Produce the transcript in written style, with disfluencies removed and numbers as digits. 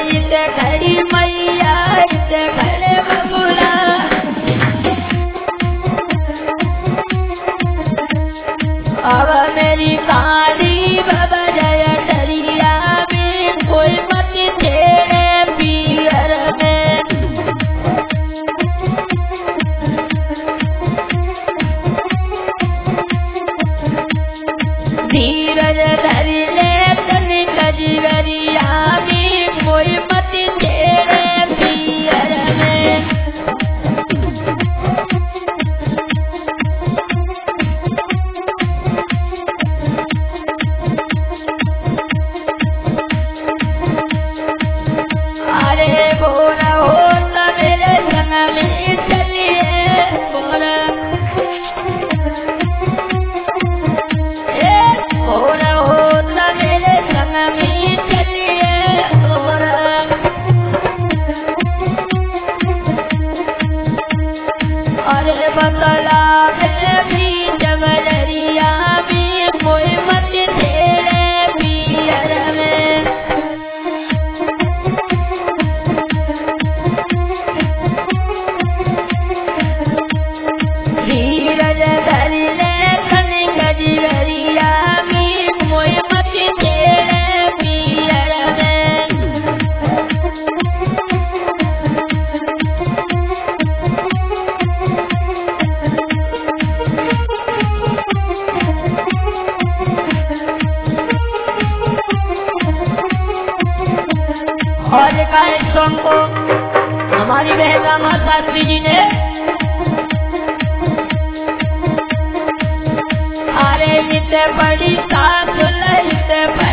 इत खड़ी मैया इत खड़े बबुला अब मेरी काली बाबा जय डरिया में कोई मत तेरे पीर में धीरज धर ले तन कजरिया में कोई मत तेरे पीर में और एक सॉन्ग को हमारी बहना माता श्री जी ने अरे इत बड़ी सास लहित